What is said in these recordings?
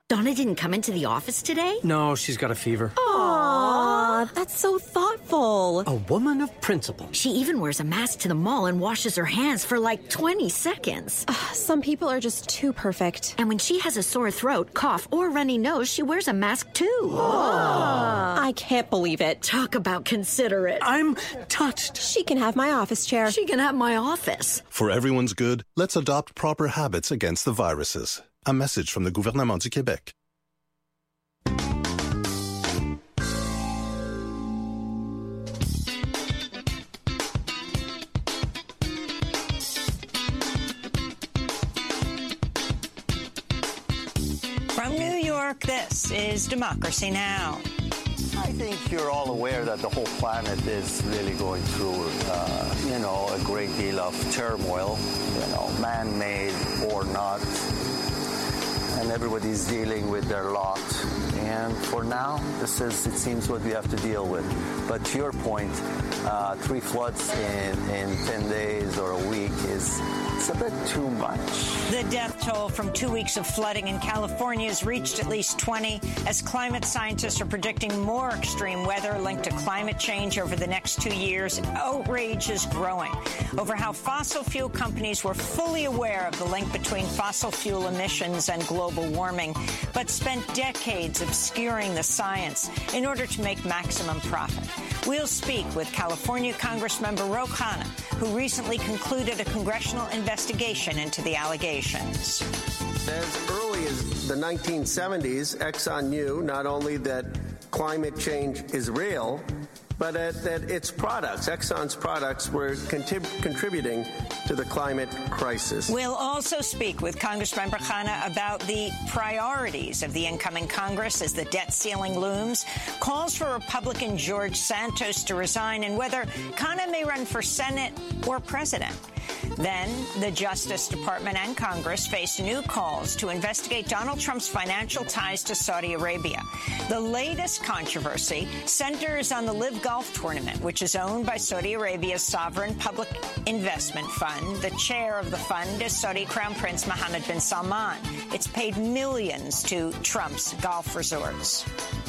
Donna didn't come into the office today? No, she's got a fever. Aww, that's so thoughtful. A woman of principle. She even wears a mask to the mall and washes her hands for like 20 seconds. Some people are just too perfect. And when she has a sore throat, cough, or runny nose, she wears a mask too. I can't believe it. Talk about considerate. I'm touched. She can have my office chair. She can have my office. For everyone's good, let's adopt proper habits against the viruses. A message from the Gouvernement du Québec. From New York, this is Democracy Now! I think you're all aware that the whole planet is really going through, a great deal of turmoil, man-made or not. And everybody's dealing with their lot. And for now, this is, it seems, what we have to deal with. But to your point, 3 floods in 10 days or a week it's a bit too much. The death toll from 2 weeks of flooding in California has reached at least 20 as climate scientists are predicting more extreme weather linked to climate change over the next 2 years. Outrage is growing over how fossil fuel companies were fully aware of the link between fossil fuel emissions and global warming, but spent decades obscuring the science in order to make maximum profit. We'll speak with California Congressmember Ro Khanna, who recently concluded a congressional investigation into the allegations. As early as the 1970s, Exxon knew not only that climate change is real, but that its products, Exxon's products, were contributing to the climate crisis. We'll also speak with Congressmember Khanna about the priorities of the incoming Congress as the debt ceiling looms, calls for Republican George Santos to resign, and whether Khanna may run for Senate or president. Then, the Justice Department and Congress face new calls to investigate Donald Trump's financial ties to Saudi Arabia. The latest controversy centers on the Live Golf Tournament, which is owned by Saudi Arabia's sovereign public investment fund. The chair of the fund is Saudi Crown Prince Mohammed bin Salman. It's paid millions to Trump's golf resorts.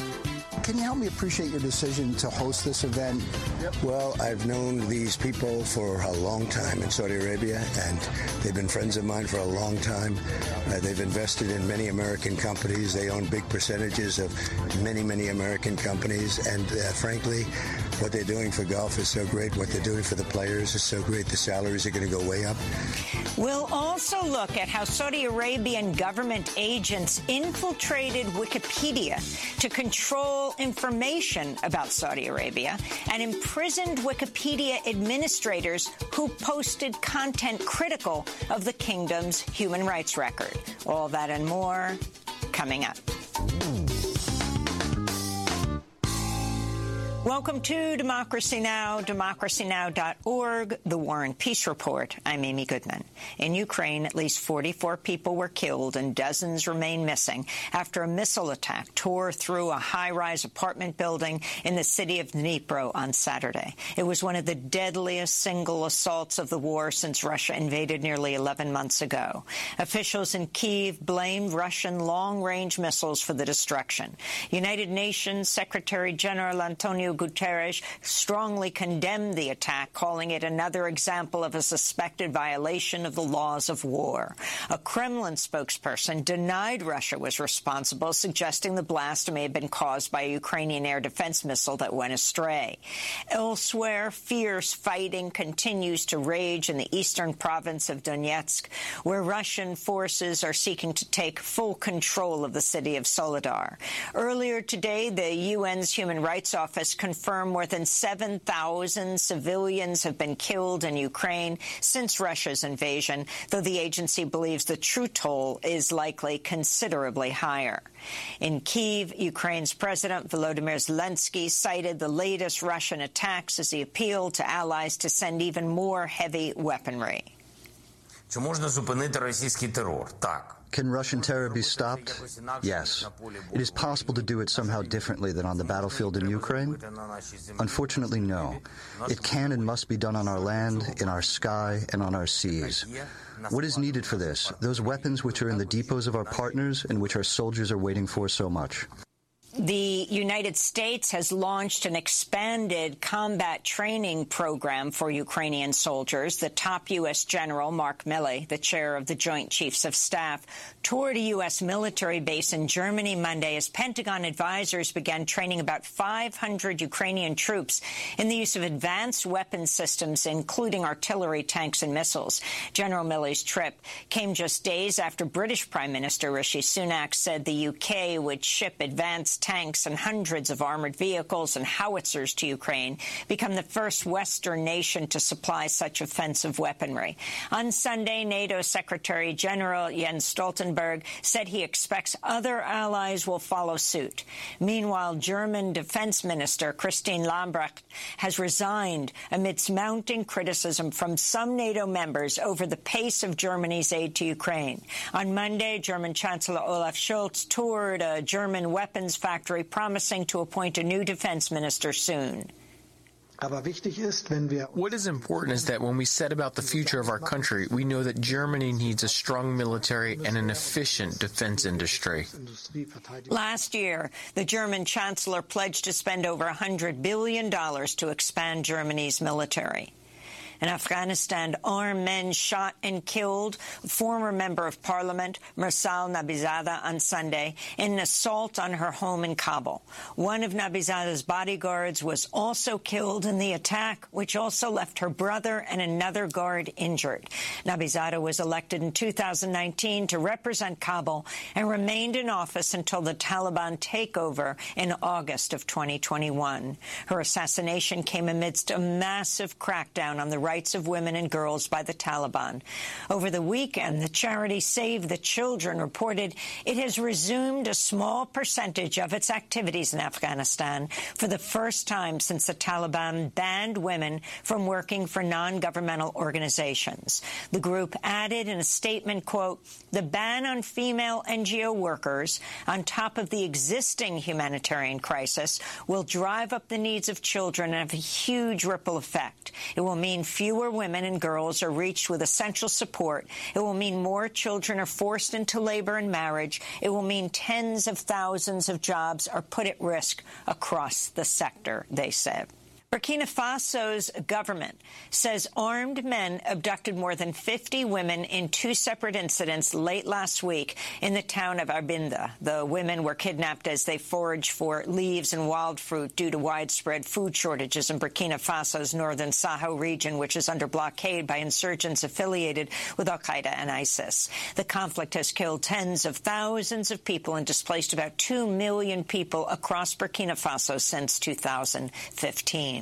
Can you help me appreciate your decision to host this event? Well, I've known these people for a long time in Saudi Arabia, and they've been friends of mine for a long time. They've invested in many American companies. They own big percentages of many, many American companies. And frankly, what they're doing for golf is so great. What they're doing for the players is so great. The salaries are going to go way up. We'll also look at how Saudi Arabian government agents infiltrated Wikipedia to control information about Saudi Arabia and imprisoned Wikipedia administrators who posted content critical of the kingdom's human rights record. All that and more coming up. Welcome to Democracy Now!, democracynow.org, The War and Peace Report. I'm Amy Goodman. In Ukraine, at least 44 people were killed and dozens remain missing after a missile attack tore through a high-rise apartment building in the city of Dnipro on Saturday. It was one of the deadliest single assaults of the war since Russia invaded nearly 11 months ago. Officials in Kyiv blamed Russian long-range missiles for the destruction. United Nations Secretary General Antonio Guterres strongly condemned the attack, calling it another example of a suspected violation of the laws of war. A Kremlin spokesperson denied Russia was responsible, suggesting the blast may have been caused by a Ukrainian air defense missile that went astray. Elsewhere, fierce fighting continues to rage in the eastern province of Donetsk, where Russian forces are seeking to take full control of the city of Soledar. Earlier today, the UN's Human Rights Office confirmed more than 7,000 civilians have been killed in Ukraine since Russia's invasion, though the agency believes the true toll is likely considerably higher. In Kyiv, Ukraine's President Volodymyr Zelensky cited the latest Russian attacks as he appealed to allies to send even more heavy weaponry. Чи можна зупинити російський терор? Так. Can Russian terror be stopped? Yes. It is possible to do it somehow differently than on the battlefield in Ukraine? Unfortunately, no. It can and must be done on our land, in our sky, and on our seas. What is needed for this? Those weapons which are in the depots of our partners and which our soldiers are waiting for so much. The United States has launched an expanded combat training program for Ukrainian soldiers. The top U.S. General, Mark Milley, the chair of the Joint Chiefs of Staff, toured a U.S. military base in Germany Monday as Pentagon advisors began training about 500 Ukrainian troops in the use of advanced weapon systems, including artillery, tanks, and missiles. General Milley's trip came just days after British Prime Minister Rishi Sunak said the U.K. would ship advanced tanks and hundreds of armored vehicles and howitzers to Ukraine, become the first Western nation to supply such offensive weaponry. On Sunday, NATO Secretary General Jens Stoltenberg said he expects other allies will follow suit. Meanwhile, German Defense Minister Christine Lambrecht has resigned amidst mounting criticism from some NATO members over the pace of Germany's aid to Ukraine. On Monday, German Chancellor Olaf Scholz toured a German weapons factory, promising to appoint a new defense minister soon. What is important is that when we set about the future of our country, we know that Germany needs a strong military and an efficient defense industry. Last year, the German chancellor pledged to spend over $100 billion to expand Germany's military. In Afghanistan, armed men shot and killed a former member of parliament, Mirsal Nabizadeh, on Sunday in an assault on her home in Kabul. One of Nabizadeh's bodyguards was also killed in the attack, which also left her brother and another guard injured. Nabizadeh was elected in 2019 to represent Kabul and remained in office until the Taliban takeover in August of 2021. Her assassination came amidst a massive crackdown on the rights of women and girls by the Taliban. Over the weekend, the charity Save the Children reported it has resumed a small percentage of its activities in Afghanistan for the first time since the Taliban banned women from working for non-governmental organizations. The group added in a statement, quote, "The ban on female NGO workers, on top of the existing humanitarian crisis, will drive up the needs of children and have a huge ripple effect. It will mean fewer women and girls are reached with essential support. It will mean more children are forced into labor and marriage. It will mean tens of thousands of jobs are put at risk across the sector," they said. Burkina Faso's government says armed men abducted more than 50 women in two separate incidents late last week in the town of Arbinda. The women were kidnapped as they foraged for leaves and wild fruit due to widespread food shortages in Burkina Faso's northern Sahel region, which is under blockade by insurgents affiliated with al-Qaeda and ISIS. The conflict has killed tens of thousands of people and displaced about 2 million people across Burkina Faso since 2015.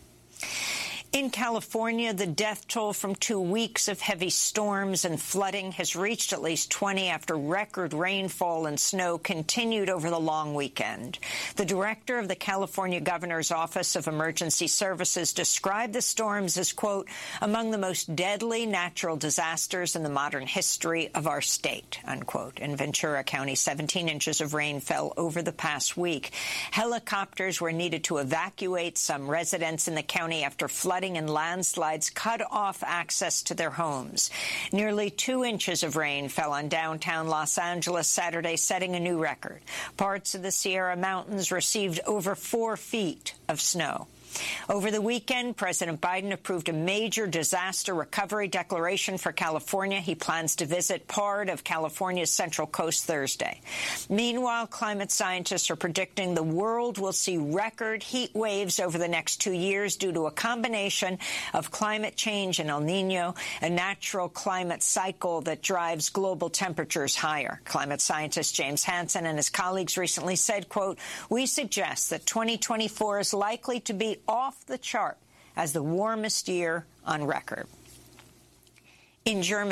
In California, the death toll from 2 weeks of heavy storms and flooding has reached at least 20 after record rainfall and snow continued over the long weekend. The director of the California Governor's Office of Emergency Services described the storms as, quote, "among the most deadly natural disasters in the modern history of our state," unquote. In Ventura County, 17 inches of rain fell over the past week. Helicopters were needed to evacuate some residents in the county after flooding and landslides cut off access to their homes. Nearly 2 inches of rain fell on downtown Los Angeles Saturday, setting a new record. Parts of the Sierra Mountains received over 4 feet of snow. Over the weekend, President Biden approved a major disaster recovery declaration for California. He plans to visit part of California's Central Coast Thursday. Meanwhile, climate scientists are predicting the world will see record heat waves over the next 2 years due to a combination of climate change and El Nino, a natural climate cycle that drives global temperatures higher. Climate scientist James Hansen and his colleagues recently said, quote, "We suggest that 2024 is likely to be off the chart as the warmest year on record." In Germany,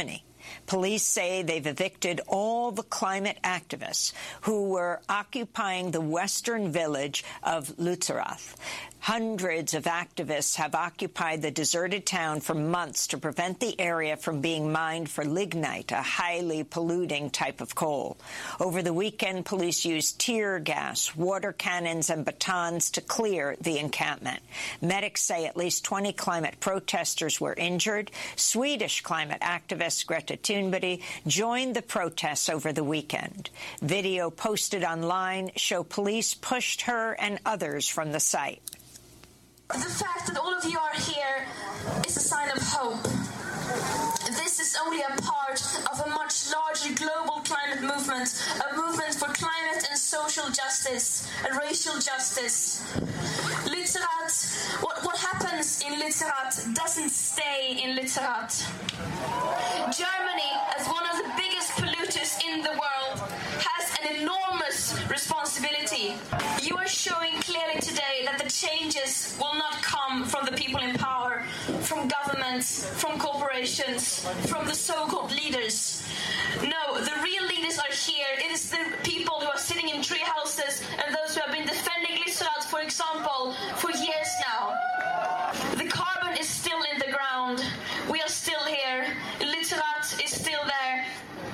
Police say they've evicted all the climate activists who were occupying the western village of Lützerath. Hundreds of activists have occupied the deserted town for months to prevent the area from being mined for lignite, a highly polluting type of coal. Over the weekend, police used tear gas, water cannons, and batons to clear the encampment. Medics say at least 20 climate protesters were injured. Swedish climate activist Greta Thunberg joined the protests over the weekend. Video posted online show police pushed her and others from the site. The fact that all of you are here is a sign of hope. This is only a part of a much larger global climate movement, a movement for climate and social justice and racial justice. Lützerath, what happens in Lützerath doesn't stay in Lützerath. Germany, as one of the biggest polluters in the world, has an enormous responsibility. You are showing clearly today that the changes will not come from the people in power, from governments, from corporations, from the so-called leaders. No, the real leaders are here. It is the people who are sitting in tree houses and those who have been defending Lützerath, for example, for years now. The carbon is still in the ground. We are still here. Lützerath is still there.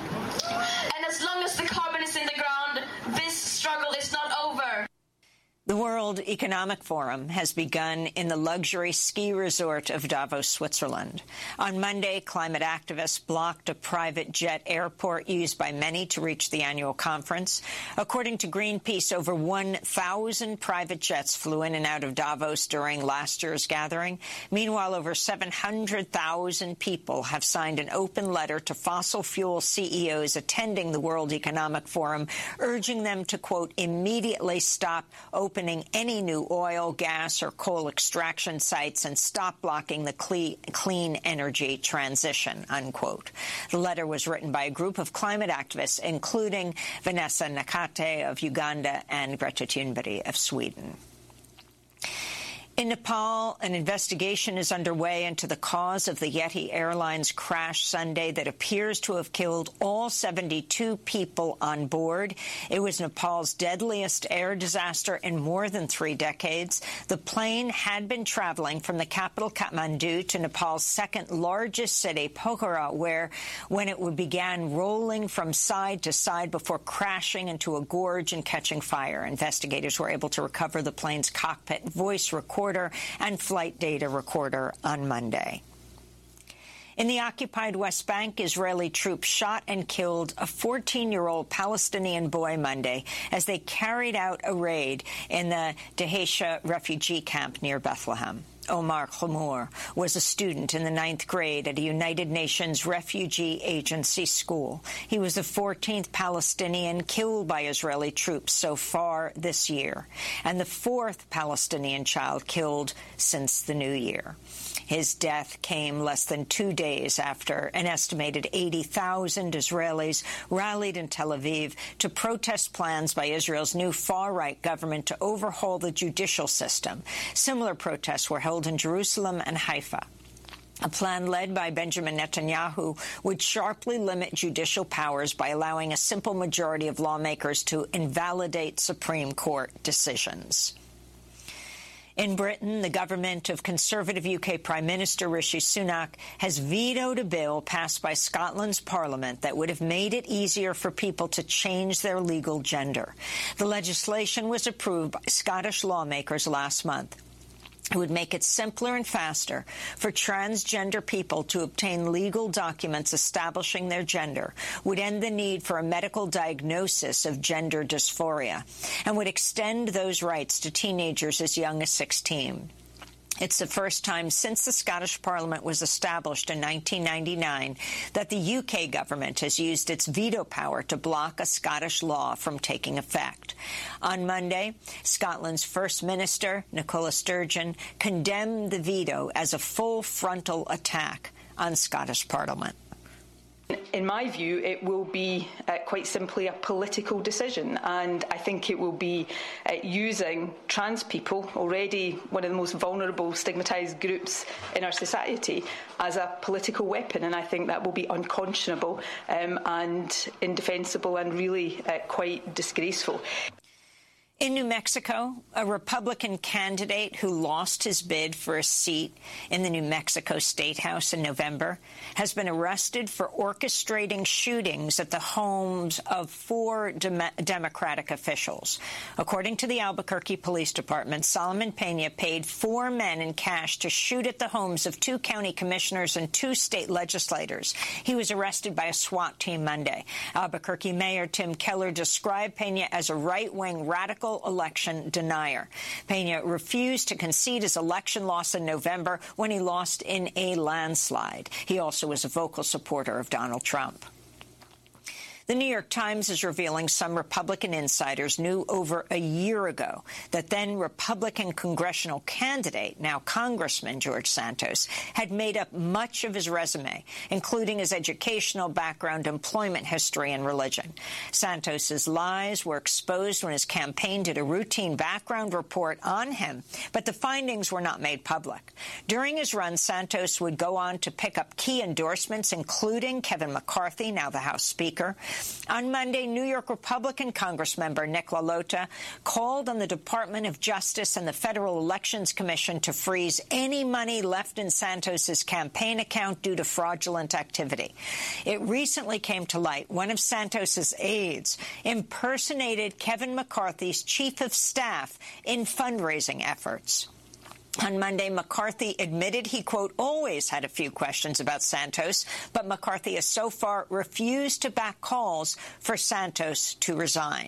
And as long as the carbon is in the ground, this struggle is not over. The World Economic Forum has begun in the luxury ski resort of Davos, Switzerland. On Monday, climate activists blocked a private jet airport used by many to reach the annual conference. According to Greenpeace, over 1,000 private jets flew in and out of Davos during last year's gathering. Meanwhile, over 700,000 people have signed an open letter to fossil fuel CEOs attending the World Economic Forum, urging them to, quote, immediately stop opening any new oil, gas, or coal extraction sites and stop blocking the clean energy transition, unquote. The letter was written by a group of climate activists, including Vanessa Nakate of Uganda and Greta Thunberg of Sweden. In Nepal, an investigation is underway into the cause of the Yeti Airlines crash Sunday that appears to have killed all 72 people on board. It was Nepal's deadliest air disaster in more than 3 decades. The plane had been traveling from the capital Kathmandu to Nepal's second largest city, Pokhara, where when it began rolling from side to side before crashing into a gorge and catching fire. Investigators were able to recover the plane's cockpit voice recorder and flight data recorder on Monday. In the occupied West Bank, Israeli troops shot and killed a 14-year-old Palestinian boy Monday as they carried out a raid in the Dheisheh refugee camp near Bethlehem. Omar Khumur was a student in the 9th grade at a United Nations Refugee Agency school. He was the 14th Palestinian killed by Israeli troops so far this year, and the 4th Palestinian child killed since the new year. His death came less than 2 days after an estimated 80,000 Israelis rallied in Tel Aviv to protest plans by Israel's new far-right government to overhaul the judicial system. Similar protests were held in Jerusalem and Haifa. A plan led by Benjamin Netanyahu would sharply limit judicial powers by allowing a simple majority of lawmakers to invalidate Supreme Court decisions. In Britain, the government of Conservative UK Prime Minister Rishi Sunak has vetoed a bill passed by Scotland's Parliament that would have made it easier for people to change their legal gender. The legislation was approved by Scottish lawmakers last month. It would make it simpler and faster for transgender people to obtain legal documents establishing their gender, would end the need for a medical diagnosis of gender dysphoria, and would extend those rights to teenagers as young as 16. It's the first time since the Scottish Parliament was established in 1999 that the UK government has used its veto power to block a Scottish law from taking effect. On Monday, Scotland's First Minister, Nicola Sturgeon, condemned the veto as a full frontal attack on Scottish Parliament. In my view, it will be quite simply a political decision, and I think it will be using trans people, already one of the most vulnerable, stigmatised groups in our society, as a political weapon, and I think that will be unconscionable and indefensible and really quite disgraceful. In New Mexico, a Republican candidate who lost his bid for a seat in the New Mexico State House in November has been arrested for orchestrating shootings at the homes of 4 Democratic officials. According to the Albuquerque Police Department, Solomon Pena paid 4 men in cash to shoot at the homes of 2 county commissioners and 2 state legislators. He was arrested by a SWAT team Monday. Albuquerque Mayor Tim Keller described Pena as a right-wing radical election denier. Pena refused to concede his election loss in November when he lost in a landslide. He also was a vocal supporter of Donald Trump. The New York Times is revealing some Republican insiders knew over a year ago that then Republican congressional candidate, now Congressman George Santos, had made up much of his resume, including his educational background, employment history, and religion. Santos's lies were exposed when his campaign did a routine background report on him, but the findings were not made public. During his run, Santos would go on to pick up key endorsements, including Kevin McCarthy, now the House Speaker. On Monday, New York Republican Congressmember Nick LaLota called on the Department of Justice and the Federal Elections Commission to freeze any money left in Santos's campaign account due to fraudulent activity. It recently came to light one of Santos's aides impersonated Kevin McCarthy's chief of staff in fundraising efforts. On Monday, McCarthy admitted he, quote, always had a few questions about Santos, but McCarthy has so far refused to back calls for Santos to resign.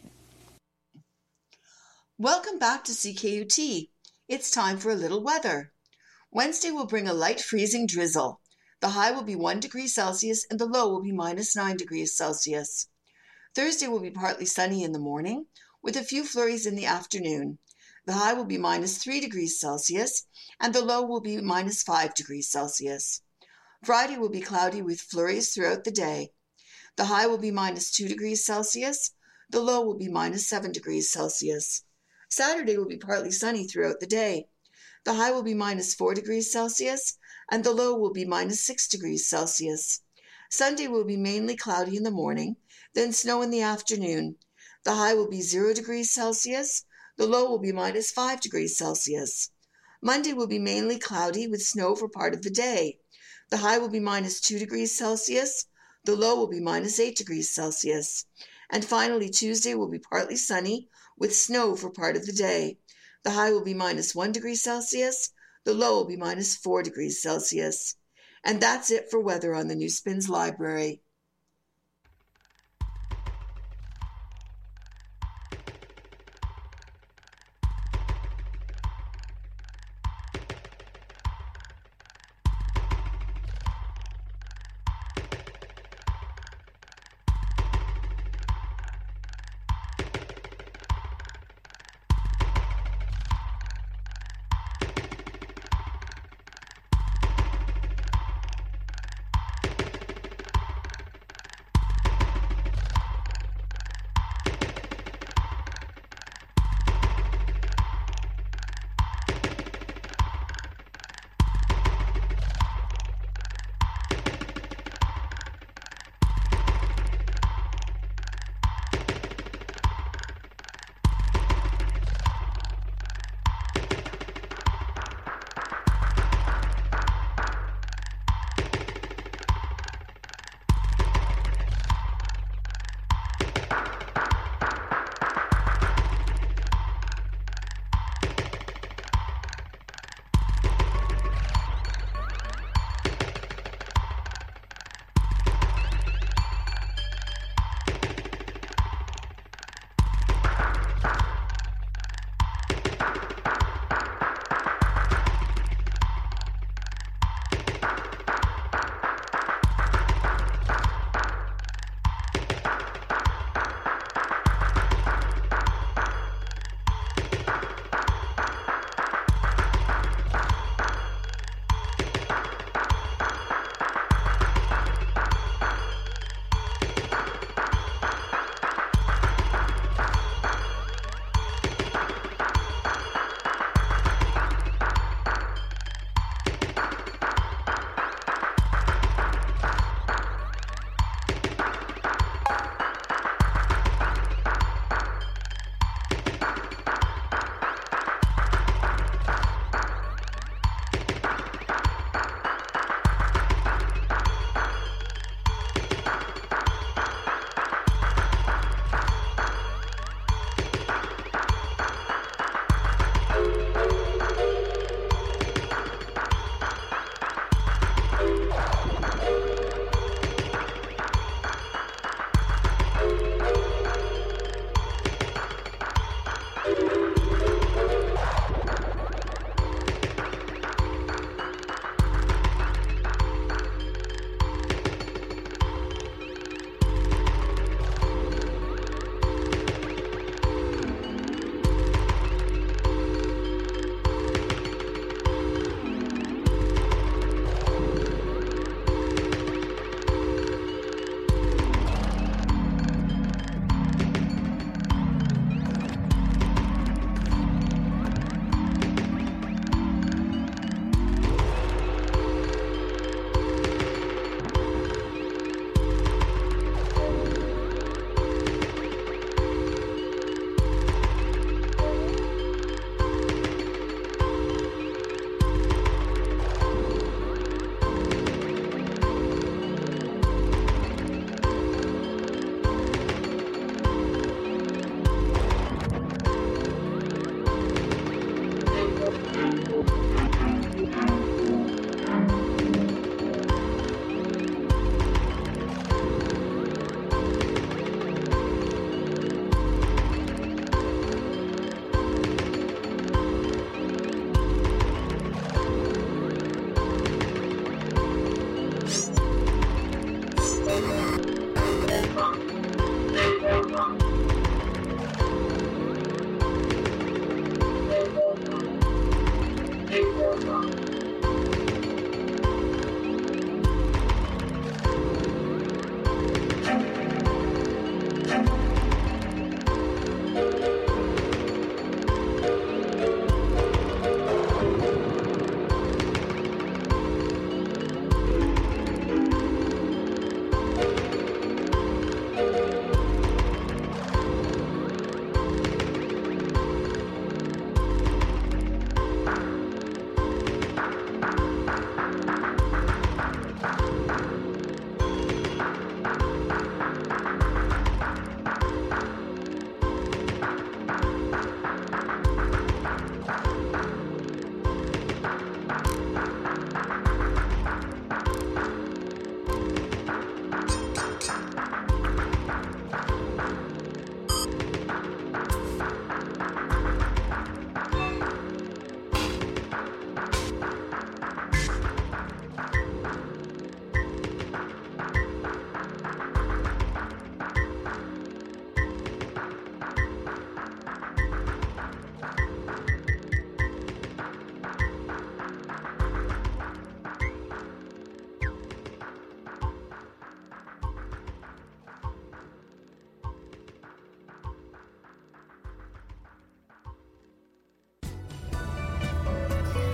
Welcome back to CKUT. It's time for a little weather. Wednesday will bring a light freezing drizzle. The high will be 1 degree Celsius and the low will be -9 degrees Celsius. Thursday will be partly sunny in the morning with a few flurries in the afternoon. The high will be -3 degrees Celsius, and the low will be -5 degrees Celsius. Friday will be cloudy with flurries throughout the day. The high will be -2 degrees Celsius. The low will be -7 degrees Celsius. Saturday will be partly sunny throughout the day. The high will be -4 degrees Celsius, and the low will be -6 degrees Celsius. Sunday will be mainly cloudy in the morning, then snow in the afternoon. The high will be 0 degrees Celsius. The low will be -5 degrees Celsius. Monday will be mainly cloudy with snow for part of the day. The high will be -2 degrees Celsius. The low will be -8 degrees Celsius. And finally, Tuesday will be partly sunny with snow for part of the day. The high will be -1 degree Celsius. The low will be -4 degrees Celsius. And that's it for weather on the New Spins Library.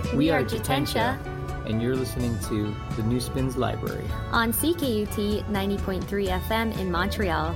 We are Jitentia, and you're listening to the New Spins Library on CKUT 90.3 FM in Montreal.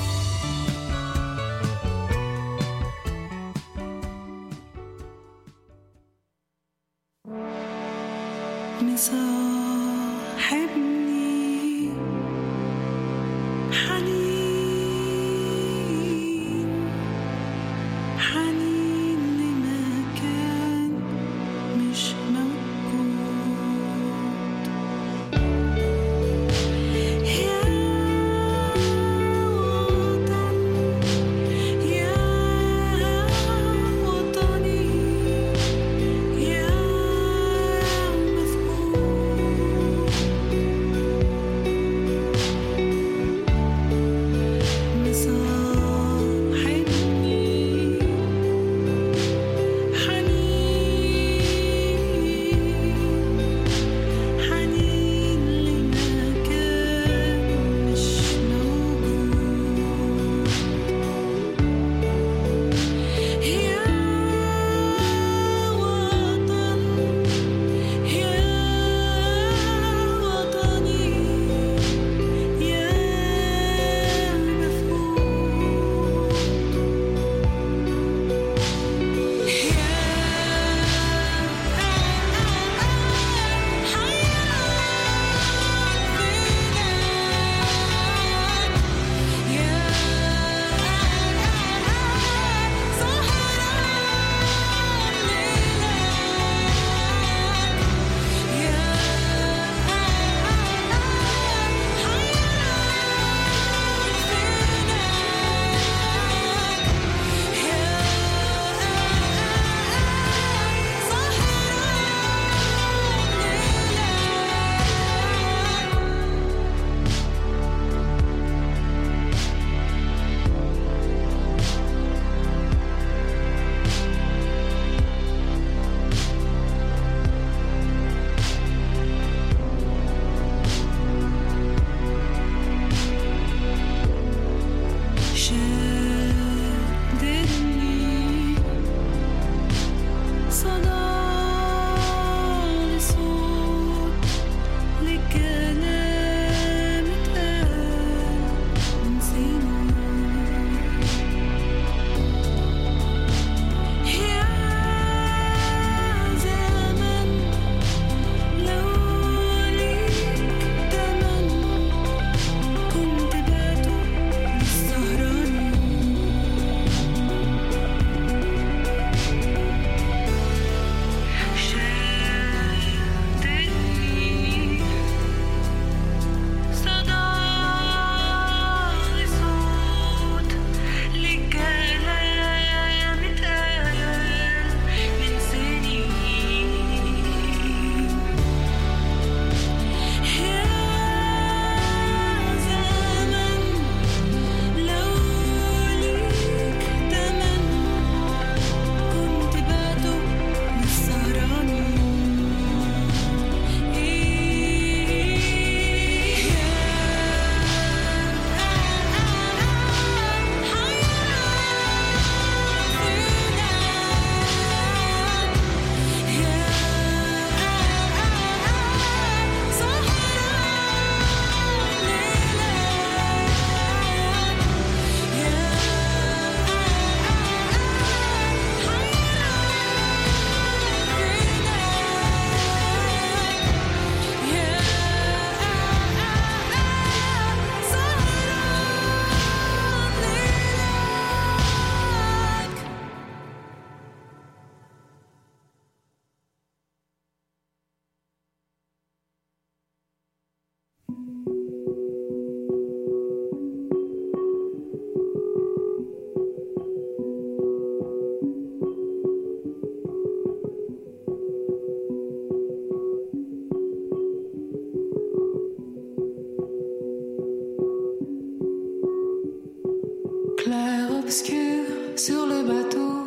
Clair-obscur sur le bateau,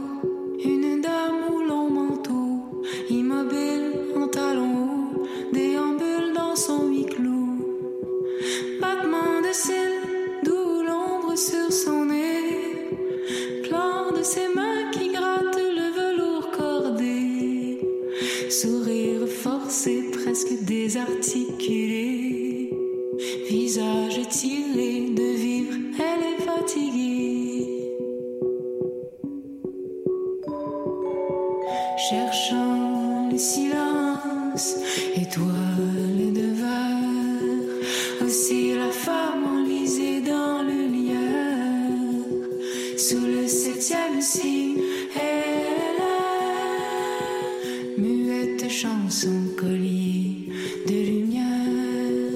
une dame au long manteau, immobile en talons hauts, déambule dans son huis clos. Battement de cils, d'où l'ombre sur son nez, plan de ses mains qui grattent le velours cordé. Sur sous le 7e signe. Elle est muette chanson, collier de lumière.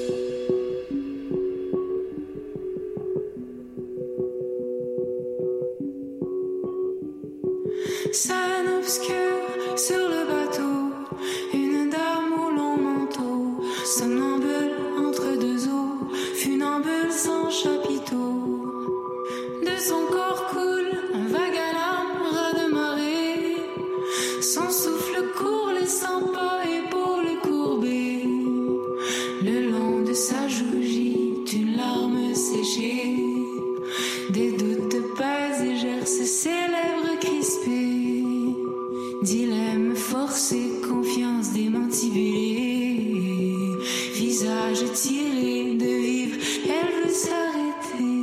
Scène obscure sur le bateau, une dame au long manteau, somnambule entre deux eaux, funambule sans chapiteau. De son corps coule un vague alarme, ras de marée. Son souffle court, laissant pas épaules courbées. Le long de sa joue gît une larme séchée. Des doutes pèsent et gercent ses lèvres crispées. Dilemme forcé, confiance démantibulée. Visage tiré de vivre, elle veut s'arrêter.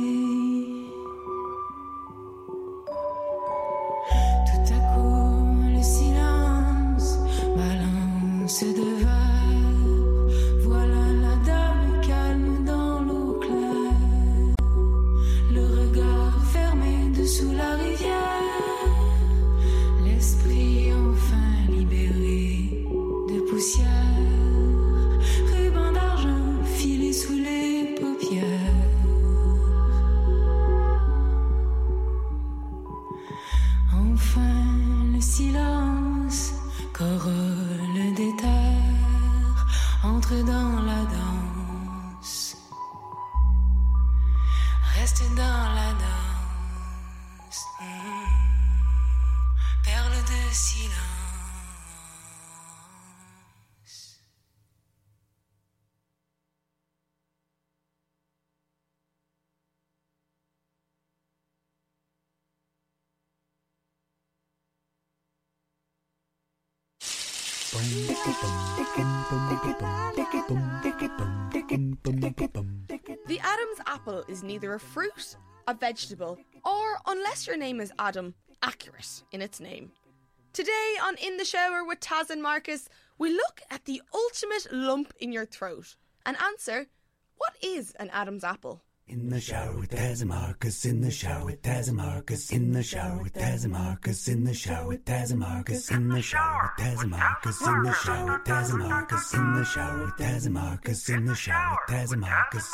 Tout à coup, le silence balance de verre. Voilà la dame calme dans l'eau claire. Le regard fermé dessous la rivière. L'esprit enfin libéré de poussière. Ruban d'argent filé sous les paupières. Enfin le silence corrole des terres, entre dans la danse, reste dans la danse, perle de silence. The Adam's apple is neither a fruit, a vegetable, or, unless your name is Adam, accurate in its name. Today on In the Shower with Taz and Marcus, we look at the ultimate lump in your throat and answer, what is an Adam's apple? In the shower with Taz and Marcus, in the shower with Taz and Marcus, in the shower with Taz and Marcus, in the shower with Taz and Marcus, in the shower with Taz and Marcus, in the shower with Taz and Marcus, in the shower with Taz and Marcus, in the shower with Taz and Marcus.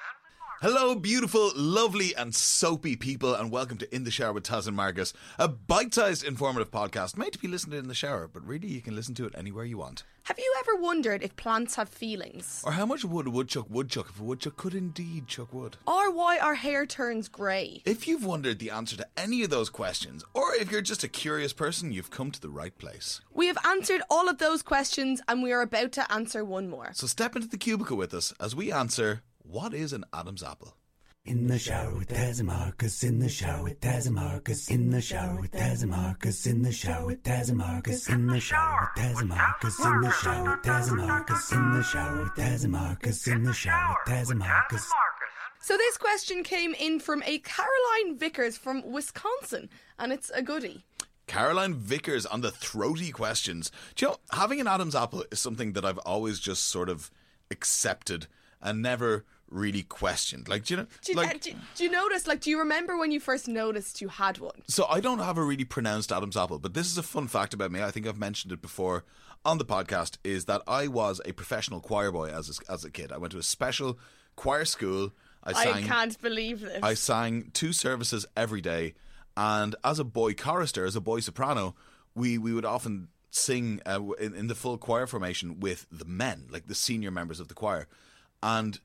Hello, beautiful, lovely and soapy people, and welcome to In the Shower with Taz and Marcus, a bite-sized informative podcast made to be listened to in the shower, but really you can listen to it anywhere you want. Have you ever wondered if plants have feelings? Or how much would a woodchuck if a woodchuck could indeed chuck wood? Or why our hair turns grey? If you've wondered the answer to any of those questions, or if you're just a curious person, you've come to the right place. We have answered all of those questions and we are about to answer one more. So step into the cubicle with us as we answer, what is an Adam's apple? In the shower with Taz and Marcus, in the shower with Taz and Marcus, in the shower with Taz and Marcus, in the shower with Taz and Marcus, in the shower with Taz and Marcus, in the shower with Taz and Marcus, in the shower with Taz and Marcus, in the shower with Taz and Marcus. So this question came in from a Caroline Vickers from Wisconsin, and it's a goodie. Caroline Vickers on the throaty questions. Do you know, having an Adam's apple is something that I've always just sort of accepted and never really questioned. Like, do you notice, like, do you remember when you first noticed you had one? So I don't have a really pronounced Adam's apple, but this is a fun fact about me. I think I've mentioned it before on the podcast, is that I was a professional choir boy as a kid. I went to a special choir school. I can't believe this. I sang 2 services every day, and as a boy chorister, as a boy soprano, we would often sing in the full choir formation with the men, like the senior members of the choir. And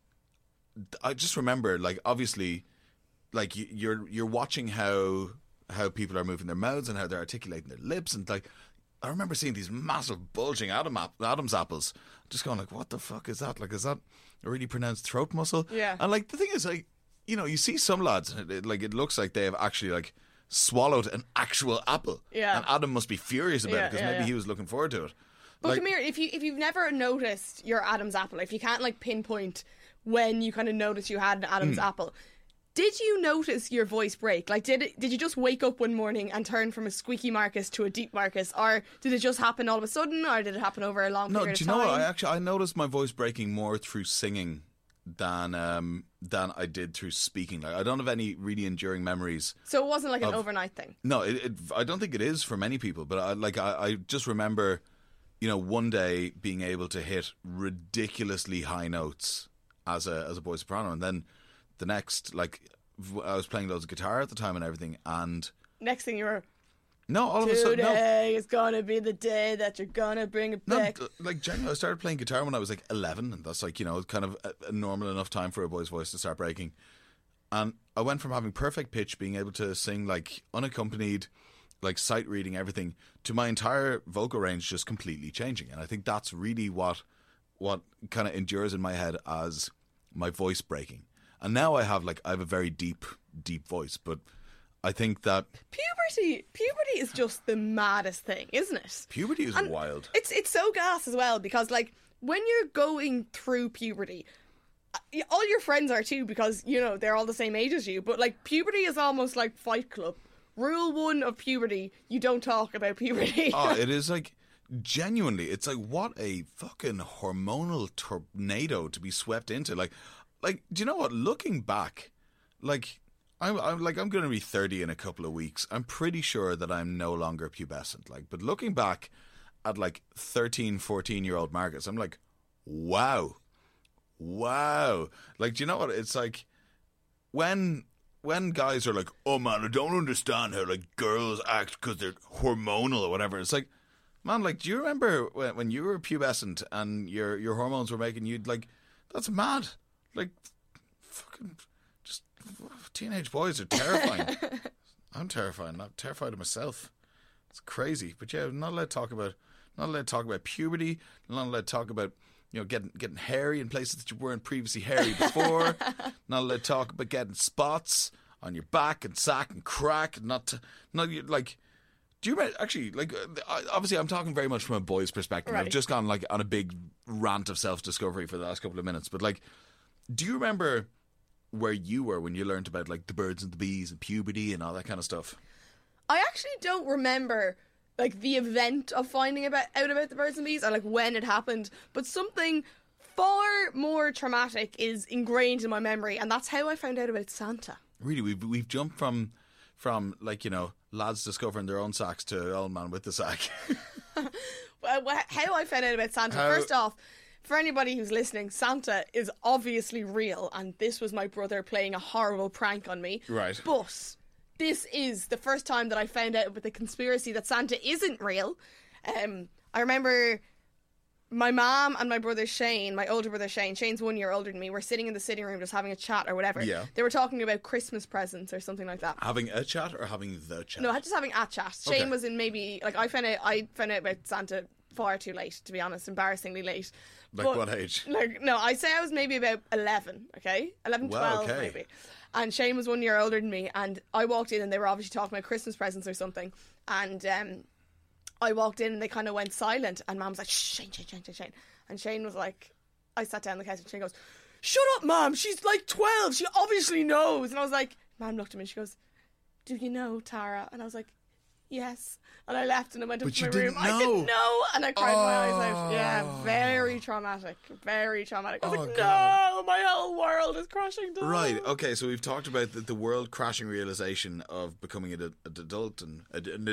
I just remember, like, obviously, like, you're watching how people are moving their mouths and how they're articulating their lips, and like, I remember seeing these massive bulging Adam's apples, just going like, what the fuck is that? Like, is that a really pronounced throat muscle? Yeah. And like, the thing is, like, you know, you see some lads, and it looks like they have actually like swallowed an actual apple. Yeah. And Adam must be furious about it, because maybe he was looking forward to it. But like, come here, if you've never noticed your Adam's apple, if you can't like pinpoint when you kind of noticed you had an Adam's apple, did you notice your voice break? Like, did you just wake up one morning and turn from a squeaky Marcus to a deep Marcus, or did it just happen all of a sudden, or did it happen over a long period of time? No, do you know what? I noticed my voice breaking more through singing than I did through speaking. Like, I don't have any really enduring memories. So it wasn't like an overnight thing? No, I don't think it is for many people, but I just remember, one day being able to hit ridiculously high notes as a boy soprano, and then the next, I was playing loads of guitar at the time and everything, and next thing you were... No, all of a sudden, today is gonna be the day that you're gonna bring it back. Genuinely, I started playing guitar when I was 11, and that's kind of a normal enough time for a boy's voice to start breaking. And I went from having perfect pitch, being able to sing unaccompanied, sight reading everything, to my entire vocal range just completely changing. And I think that's really what kind of endures in my head as my voice breaking. And now I have a very deep voice, but I think that puberty is just the maddest thing, isn't it? Puberty is wild. It's so gas as well, because when you're going through puberty, all your friends are too, because they're all the same age as you. But puberty is almost like Fight Club. Rule 1 of puberty: you don't talk about puberty. Oh, it is genuinely. It's what a fucking hormonal tornado to be swept into. Do you know what? Looking back, I'm going to be 30 in a couple of weeks. I'm pretty sure that I'm no longer pubescent. But looking back at 13, 14-year-old Marcus, I'm wow. Do you know what? It's when guys are oh man, I don't understand how girls act because they're hormonal or whatever. It's man, do you remember when you were pubescent and your hormones were making you that's mad. Fucking just teenage boys are terrifying. I'm terrified. I'm terrified of myself. It's crazy. But yeah, not allowed to talk about puberty. Not allowed to talk about getting hairy in places that you weren't previously hairy before. Not allowed to talk about getting spots on your back and sack and crack. Do you remember, actually, obviously I'm talking very much from a boy's perspective. Right. I've just gone on a big rant of self-discovery for the last couple of minutes. But do you remember where you were when you learned about the birds and the bees and puberty and all that kind of stuff? I actually don't remember the event of finding out about the birds and bees, or when it happened, but something far more traumatic is ingrained in my memory, and that's how I found out about Santa. Really, we've jumped from lads discovering their old sacks to old man with the sack. Well, how I found out about Santa, first off, for anybody who's listening, Santa is obviously real, and this was my brother playing a horrible prank on me. Right. But this is the first time that I found out about the conspiracy that Santa isn't real. I remember my mom and my brother Shane, my older brother Shane, Shane's 1 year older than me, were sitting in the sitting room just having a chat or whatever. Yeah. They were talking about Christmas presents or something like that. Having a chat or having the chat? No, just having a chat. Shane was in maybe, I found out about Santa far too late, to be honest, embarrassingly late. What age? No, I'd say I was maybe about 11, okay? 11, 12 maybe. And Shane was 1 year older than me, and I walked in and they were obviously talking about Christmas presents or something, and I walked in and they kind of went silent, and Mum was like, shh, Shane. And Shane was I sat down on the couch and Shane goes, shut up, Mum, she's 12, she obviously knows. And I was like, Mum looked at me and she goes, do you know, Tara? And I was like, yes. And I left and I went up to my room. I didn't know. And I cried my eyes out. Yeah, very traumatic. Very traumatic. I was no, my whole world is crashing down. Right, okay, so we've talked about the world crashing realization of becoming an adult and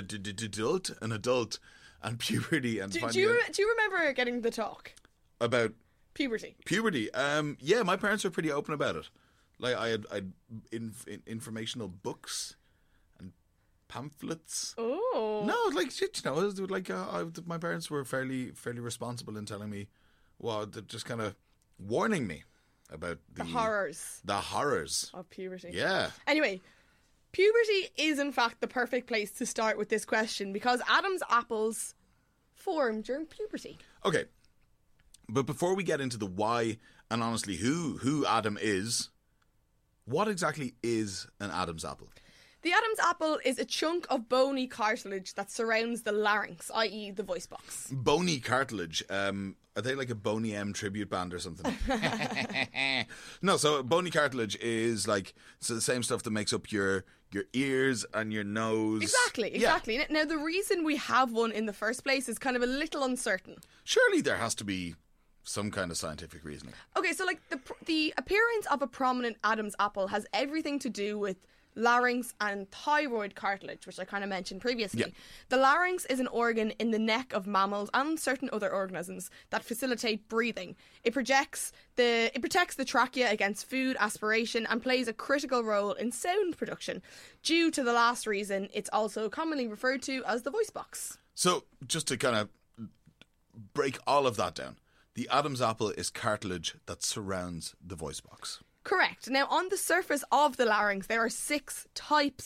puberty. And do you remember getting the talk? About? Puberty. Yeah, my parents were pretty open about it. I had informational books. Pamphlets. Oh no, shit, it was my parents were fairly responsible in telling me, just kind of warning me about the horrors of puberty. Yeah. Anyway, puberty is in fact the perfect place to start with this question, because Adam's apples form during puberty. Okay, but before we get into the why and honestly who Adam is, what exactly is an Adam's apple? The Adam's apple is a chunk of bony cartilage that surrounds the larynx, i.e. the voice box. Bony cartilage. Are they like a Boney M tribute band or something? No, so bony cartilage is so the same stuff that makes up your ears and your nose. Exactly. Yeah. Now, the reason we have one in the first place is kind of a little uncertain. Surely there has to be some kind of scientific reasoning. Okay, so like the appearance of a prominent Adam's apple has everything to do with larynx and thyroid cartilage, which I kind of mentioned previously. Yeah. The larynx is an organ in the neck of mammals and certain other organisms that facilitate breathing. It protects the trachea against food aspiration and plays a critical role in sound production. Due to the last reason, it's also commonly referred to as the voice box. So, just to kind of break all of that down, the Adam's apple is cartilage that surrounds the voice box. Correct. Now, on the surface of the larynx, there are six type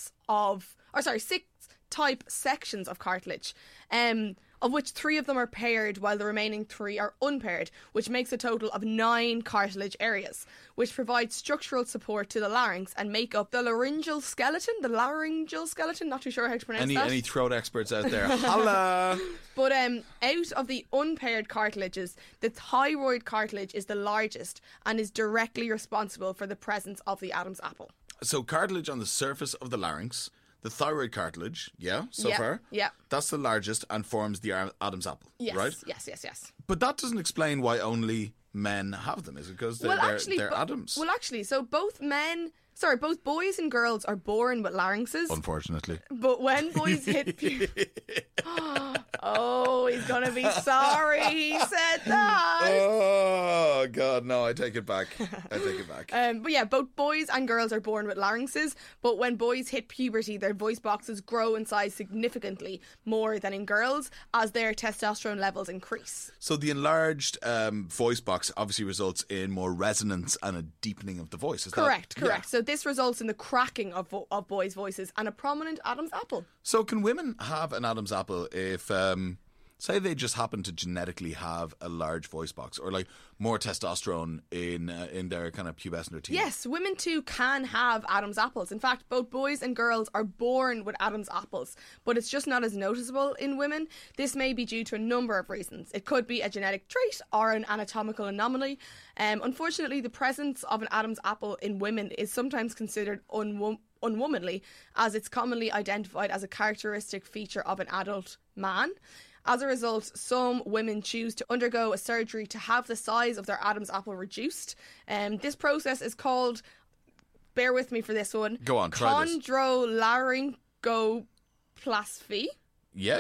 sections of cartilage, of which 3 of them are paired while the remaining 3 are unpaired, which makes a total of 9 cartilage areas, which provide structural support to the larynx and make up the laryngeal skeleton, not too sure how to pronounce that. Any throat experts out there? Holla! But out of the unpaired cartilages, the thyroid cartilage is the largest and is directly responsible for the presence of the Adam's apple. So cartilage on the surface of the larynx, the thyroid cartilage, far? Yeah. That's the largest and forms the Adam's apple, yes, right? Yes. But that doesn't explain why only men have them, is it? Because they're Adams. Well, actually, so both boys and girls are born with larynxes. Unfortunately. But when boys hit puberty... Oh, he's going to be sorry he said that. Oh, God, no, I take it back. But yeah, both boys and girls are born with larynxes, but when boys hit puberty, their voice boxes grow in size significantly more than in girls as their testosterone levels increase. So the enlarged voice box obviously results in more resonance and a deepening of the voice. Is Correct. Yeah. So this results in the cracking of boys' voices and a prominent Adam's apple. So can women have an Adam's apple if, say they just happen to genetically have a large voice box or like more testosterone in their kind of pubescent or teen? Yes, women too can have Adam's apples. In fact, both boys and girls are born with Adam's apples, but it's just not as noticeable in women. This may be due to a number of reasons. It could be a genetic trait or an anatomical anomaly. Unfortunately, the presence of an Adam's apple in women is sometimes considered unwomanly, as it's commonly identified as a characteristic feature of an adult man. As a result, some women choose to undergo a surgery to have the size of their Adam's apple reduced. This process is called, bear with me for this one, go on, try this. Chondrolaryngoplasty. Yeah,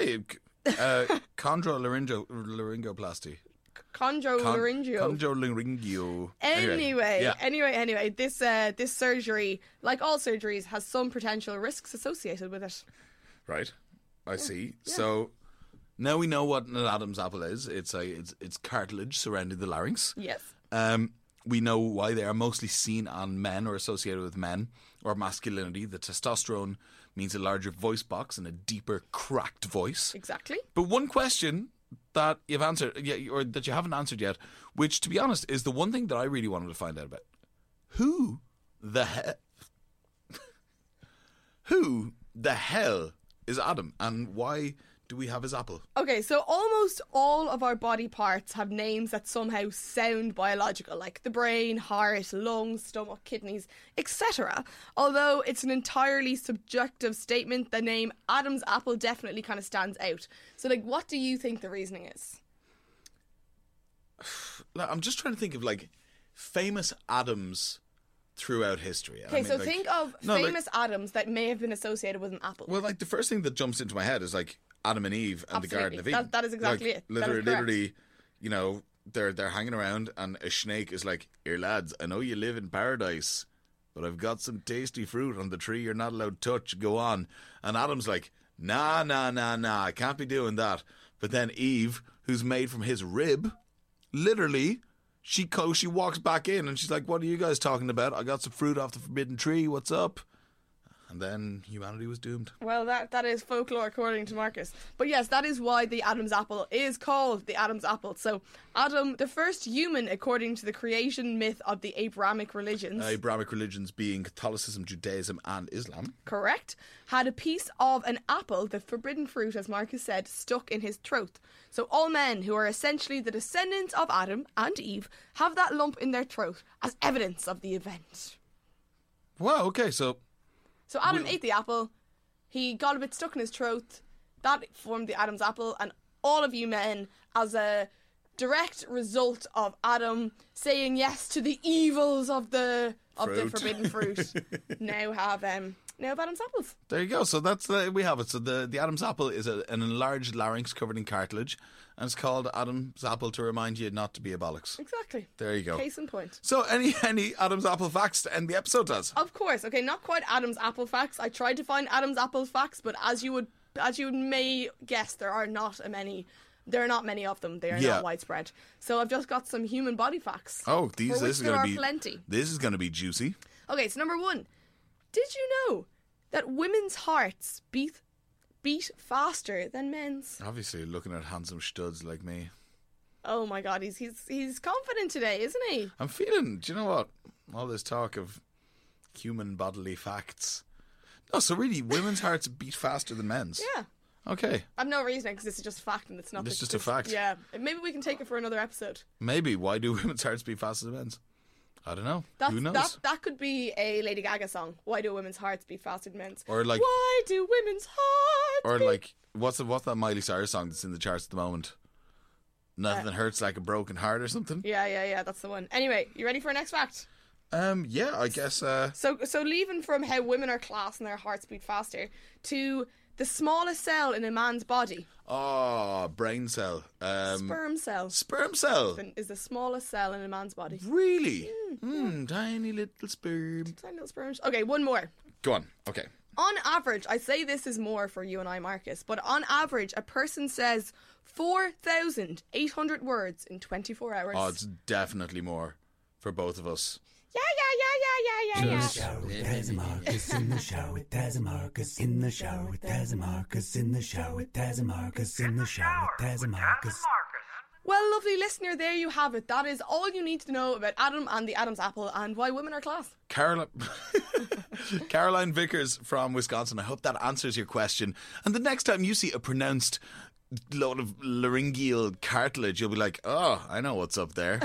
chondrolaryngoplasty. Chondrolaryngio. Anyway, this surgery, like all surgeries, has some potential risks associated with it. Right, I see. Yeah. So now we know what an Adam's apple is. It's cartilage surrounding the larynx. Yes. We know why they are mostly seen on men or associated with men or masculinity. The testosterone means a larger voice box and a deeper, cracked voice. Exactly. But one question that you've answered, or that you haven't answered yet, which, to be honest, is the one thing that I really wanted to find out about. Who the hell is Adam, and why do we have his apple? Okay, so almost all of our body parts have names that somehow sound biological, like the brain, heart, lungs, stomach, kidneys, etc. Although it's an entirely subjective statement, the name Adam's apple definitely kind of stands out. So, like, what do you think the reasoning is? I'm just trying to think of, like, famous Adams throughout history. Okay, so think of famous Adams that may have been associated with an apple. Well, like, the first thing that jumps into my head is, like, Adam and Eve and Absolutely. the Garden of Eden. That is exactly like, it. Literally, you know, they're hanging around and a snake is like, "Here, lads, I know you live in paradise, but I've got some tasty fruit on the tree you're not allowed to touch. Go on." And Adam's like, nah, I can't be doing that. But then Eve, who's made from his rib, literally, she walks back in and she's like, "What are you guys talking about? I got some fruit off the forbidden tree. What's up?" And then humanity was doomed. Well, that is folklore according to Marcus. But yes, that is why the Adam's apple is called the Adam's apple. So Adam, the first human according to the creation myth of the Abrahamic religions. Abrahamic religions being Catholicism, Judaism and Islam. Correct. Had a piece of an apple, the forbidden fruit, as Marcus said, stuck in his throat. So all men who are essentially the descendants of Adam and Eve have that lump in their throat as evidence of the event. Wow, okay, So Adam ate the apple, he got a bit stuck in his throat, that formed the Adam's apple, and all of you men, as a direct result of Adam saying yes to the evils of the forbidden fruit, now have Adam's apples. There you go. So that's we have it. So the Adam's apple is an enlarged larynx covered in cartilage, and it's called Adam's apple to remind you not to be a bollocks. Exactly. There you go. Case in point. So any Adam's apple facts to end the episode, does? Of course. Okay, not quite Adam's apple facts. I tried to find Adam's apple facts, but as you may guess, there are not many. There are not many of them. They are not widespread. So I've just got some human body facts. Oh, this is going to be plenty. This is going to be juicy. Okay, so number 1. Did you know that women's hearts beat faster than men's? Obviously, looking at handsome studs like me. Oh my God, he's confident today, isn't he? I'm feeling. Do you know what? All this talk of human bodily facts. No, so really, women's hearts beat faster than men's. Yeah. Okay. I've no reasoning because this is just fact and it's not. It's just a fact. Yeah. Maybe we can take it for another episode. Maybe. Why do women's hearts beat faster than men's? I don't know. Who knows? That could be a Lady Gaga song. Why do women's hearts beat faster than men's? Or like, why do women's hearts? Or like, what's that Miley Cyrus song that's in the charts at the moment? Nothing hurts like a broken heart or something. Yeah. That's the one. Anyway, you ready for our next fact? Yeah, I guess. So leaving from how women are classed and their hearts beat faster to the smallest cell in a man's body. Oh, brain cell. Sperm cell. Sperm cell is the smallest cell in a man's body. Really? Tiny little sperm. Tiny little sperms. Okay, one more. Go on. Okay. On average, I say this is more for you and I, Marcus, but on average, a person says 4,800 words in 24 hours. Oh, it's definitely more for both of us. Yeah. In the shower with Taz and Marcus, in the shower with Taz and Marcus, in the shower with Taz and Marcus, in the shower with Taz and Marcus, in the shower with Taz and Marcus. Well, lovely listener, there you have it. That is all you need to know about Adam and the Adam's apple and why women are class. Caroline Vickers from Wisconsin, I hope that answers your question. And the next time you see a pronounced load of laryngeal cartilage, you'll be like, oh, I know what's up there.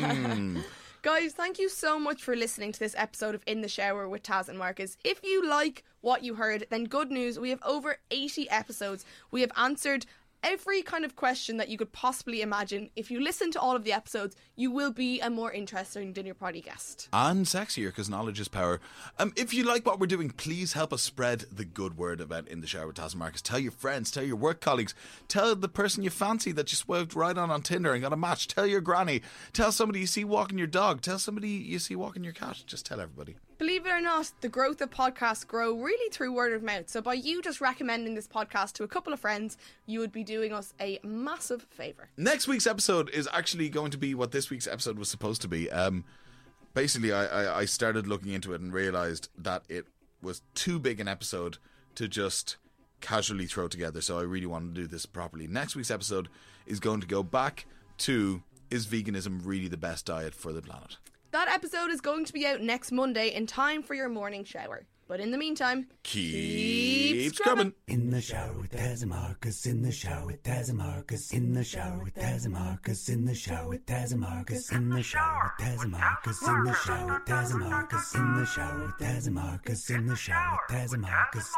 Guys, thank you so much for listening to this episode of In the Shower with Taz and Marcus. If you like what you heard, then good news, we have over 80 episodes. We have answered every kind of question that you could possibly imagine. If you listen to all of the episodes, you will be a more interesting dinner party guest. And sexier, because knowledge is power. If you like what we're doing, please help us spread the good word about In the Shower with Taz and Marcus. Tell your friends, tell your work colleagues, tell the person you fancy that you swiped right on Tinder and got a match. Tell your granny, tell somebody you see walking your dog, tell somebody you see walking your cat. Just tell everybody. Believe it or not, the growth of podcasts grow really through word of mouth. So by you just recommending this podcast to a couple of friends, you would be doing us a massive favour. Next week's episode is actually going to be what this week's episode was supposed to be. Basically, I started looking into it and realised that it was too big an episode to just casually throw together. So I really want to do this properly. Next week's episode is going to go back to, is veganism really the best diet for the planet? That episode is going to be out next Monday in time for your morning shower. But in the meantime, keep scrubbing. In the shower with Taz and Marcus, in the shower with Taz and Marcus, in the shower with Taz and Marcus, in the shower with Taz and Marcus, in the shower with Taz and Marcus, in the shower with Taz and Marcus, in the shower with Taz and Marcus, in the shower with Taz and Marcus.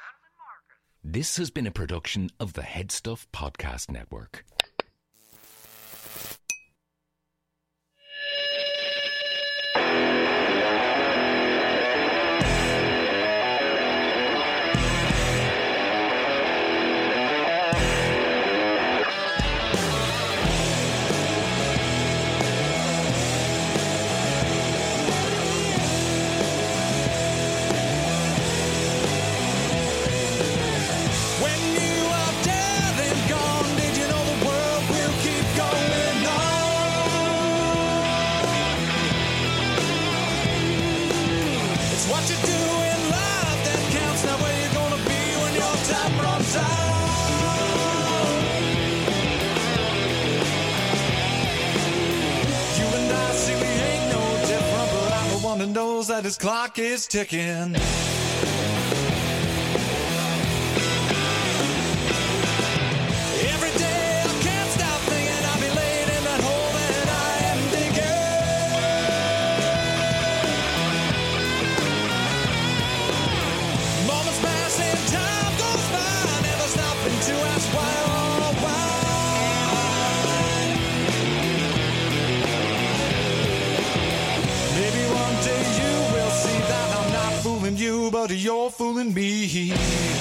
This has been a production of the Head Stuff Podcast Network. Knows that his clock is ticking. Every day I can't stop thinking I'll be laid in that hole that I am digging. Moments pass and time goes by, never stopping to ask why or why. no fooling me.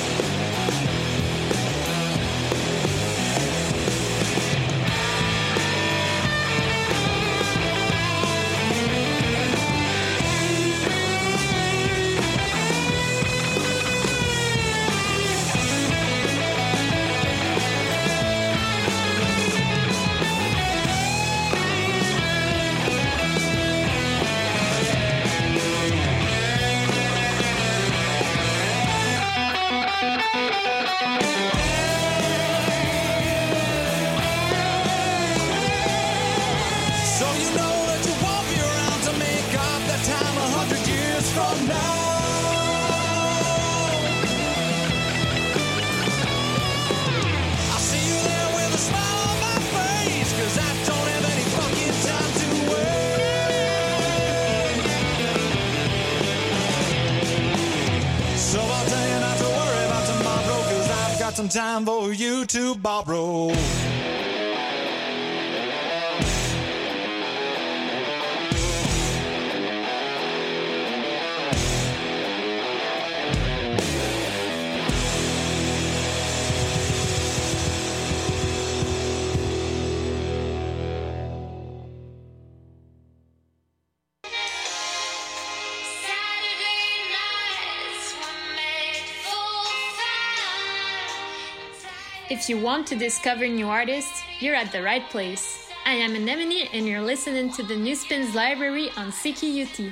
Some time for you to borrow. If you want to discover new artists, you're at the right place. I am Anemone and you're listening to the New Spins Library on CKUT.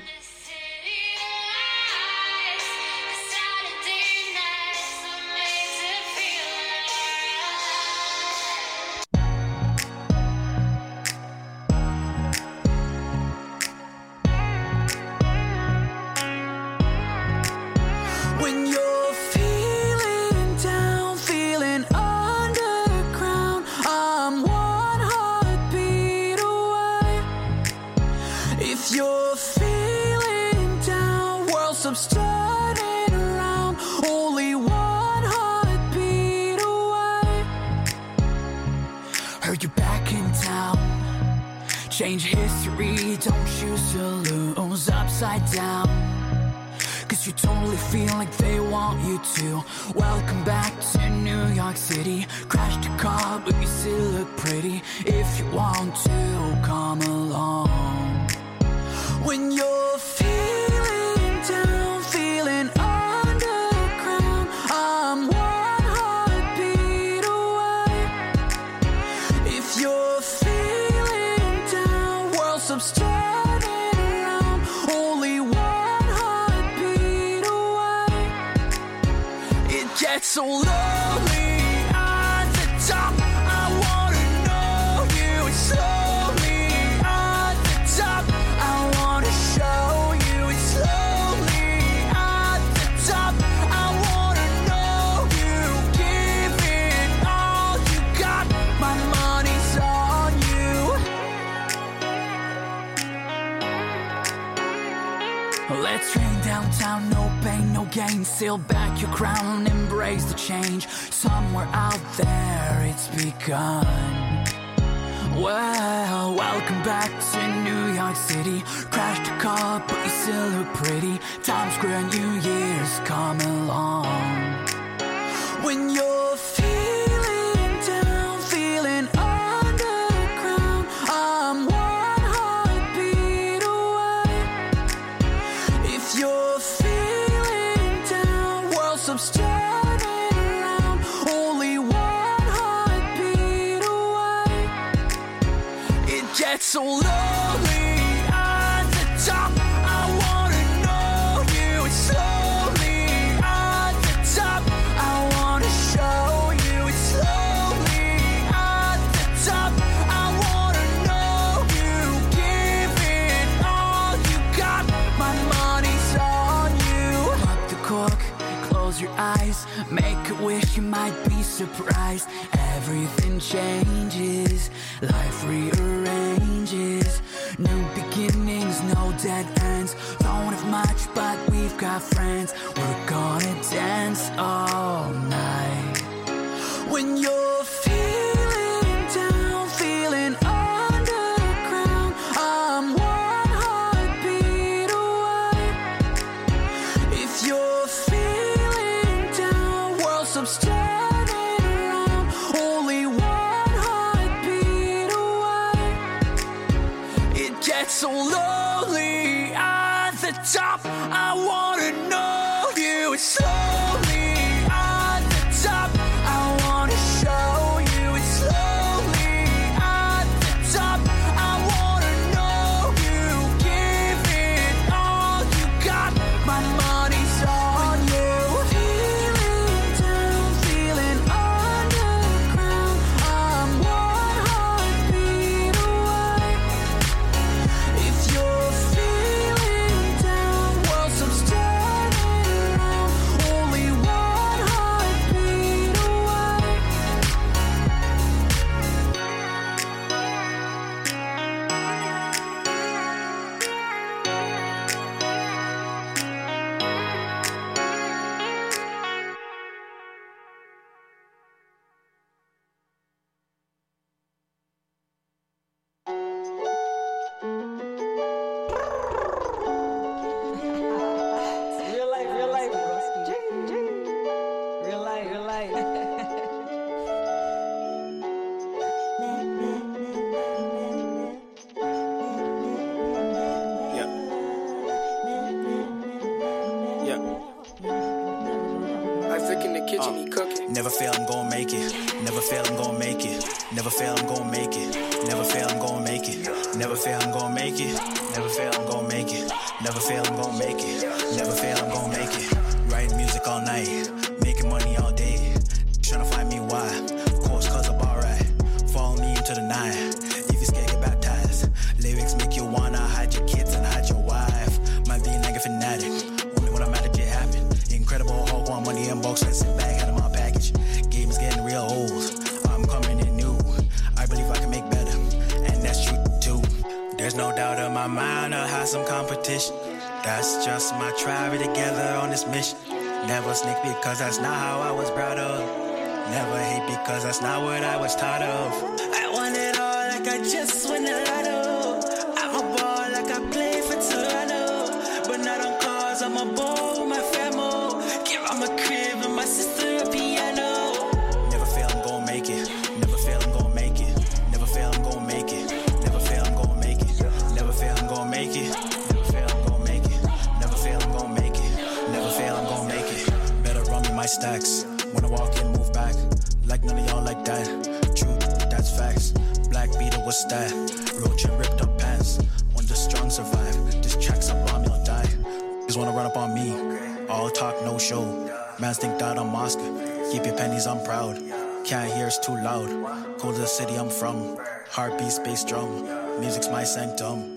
Change history, don't choose to lose upside down. Cause you totally feel like they want you to. Welcome back to New York City. Crashed a car, but you still look pretty. If you want to, come along. When you're feeling down, feeling underground, I'm one heartbeat away. If you're starting around, only one heartbeat away. It gets so lonely at the top. I wanna know you. It's lonely at the top. I wanna show you. It's lonely at the top. I wanna know you. Give it all you got. My money's on you. Let's train downtown, no pain, no gain. Seal back your crown, embrace the change. Somewhere out there it's begun. Well, welcome back to New York City. Crashed a car, but you still look pretty. Times Square, New Year's come along. When you're feeling down, feeling underground, I'm one heartbeat away. If you're feeling down, world stops turning around, only one heartbeat away. It gets so lonely at the top. I wanna know you. It's lonely at the top. I wanna show you. It's lonely at the top. I wanna know you. Give it all you got. My money's on you. Lock the cork, close your eyes, make a wish, you might be surprised. Everything changes, life rearranges. New beginnings, no dead ends. Don't have much, but we've got friends. We're gonna dance all night. When you're feeling down, feeling underground, I'm one heartbeat away. If you're feeling brick in the kitchen, he cooking. Never fail, I'm gon' make it. Never fail, I'm gon' make it. Never fail, I'm gon' make it. Never fail, I'm gon' make it. Never fail, I'm gon' make it. Never fail, I'm gon' make it. Never fail, I'm gon' make it. Never fail, I'm gon' make it. Writing music all night, making money all day. Tryna find me why? Of course, cause I'm alright. Follow me into the night. If you're scared, get baptized. Lyrics make you wanna hide your kids and hide your wife. Might be a nigga fanatic. Only when I'm at it, it happen. Incredible Hulk, want money in bulk, so I sit back out of my package. Game's getting real old. I'm coming in new. I believe I can make better, and that's true too. There's no doubt in my mind I'll have some competition. That's just my tribe together on this mission. Never sneak because that's not how I was brought up. Never hate because that's not what I was taught of. I want it all like I just win the lotto. I'm a ball like I play for Toronto. But not on cars, I'm a ball with my family. Give out my crib and my sister a piano. Never fail, I'm gon' make it. Never fail, I'm gon' make it. Never fail, I'm gon' make it. Never fail, I'm gon' make it. Never fail, I'm gon' make it. Never fail, I'm gon' make it. Never fail, I'm gon' make it. Never fail, I'm gon' make it. Better run me my stacks. When I walk in, move back. Like none of y'all like that. True, that's facts. Black beater, what's that? Roach and ripped up pants. When the strong survive. This track's a bomb, you'll die. Just wanna run up on me. All talk, no show. Mans think that I'm Oscar. Keep your pennies, I'm proud. Can't hear, it's too loud. Cold to the city I'm from. Heartbeat, space drum. Music's my sanctum.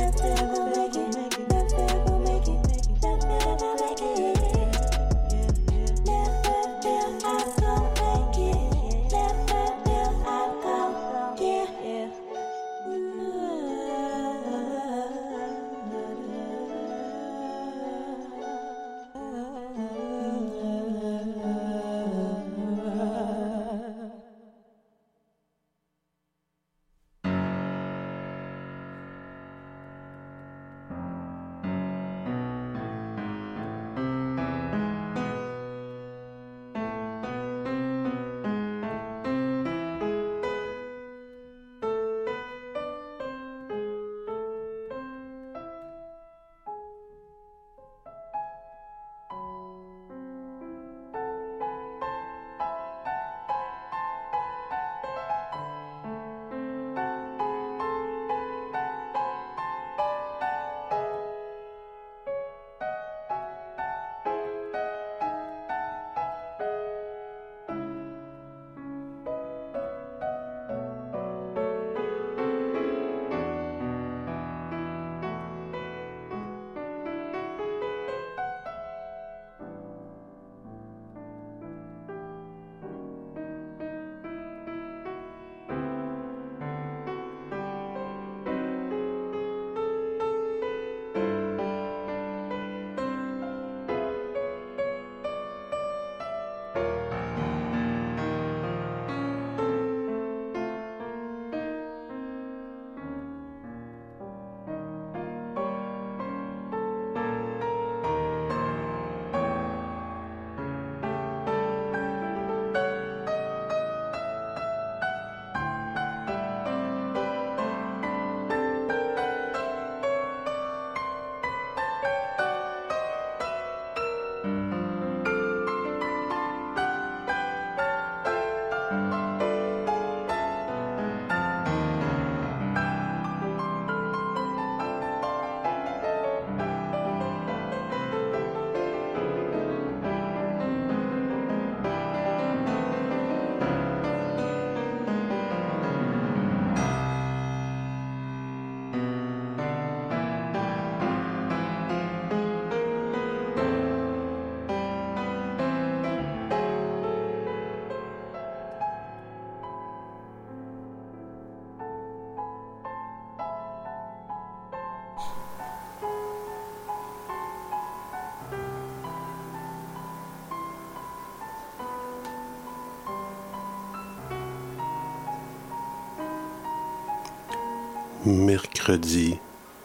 Mercredi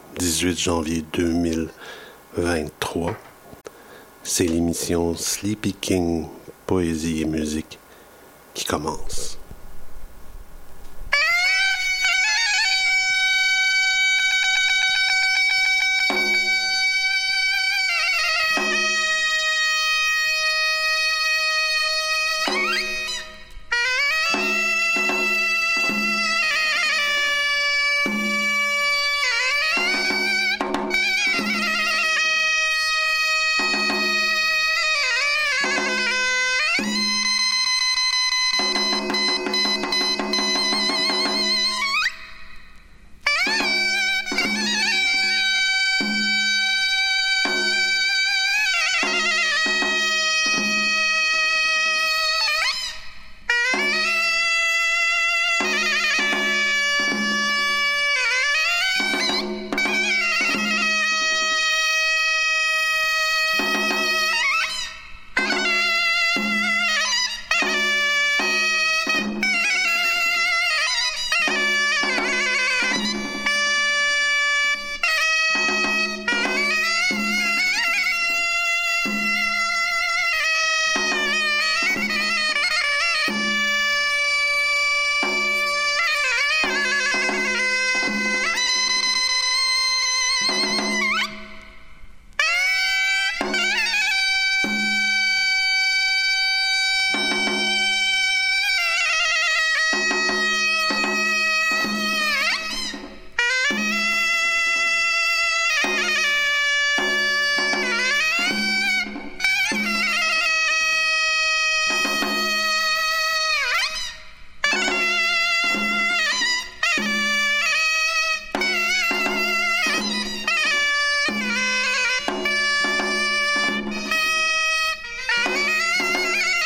18 janvier 2023. C'est l'émission Sleepy King Poésie et musique qui commence.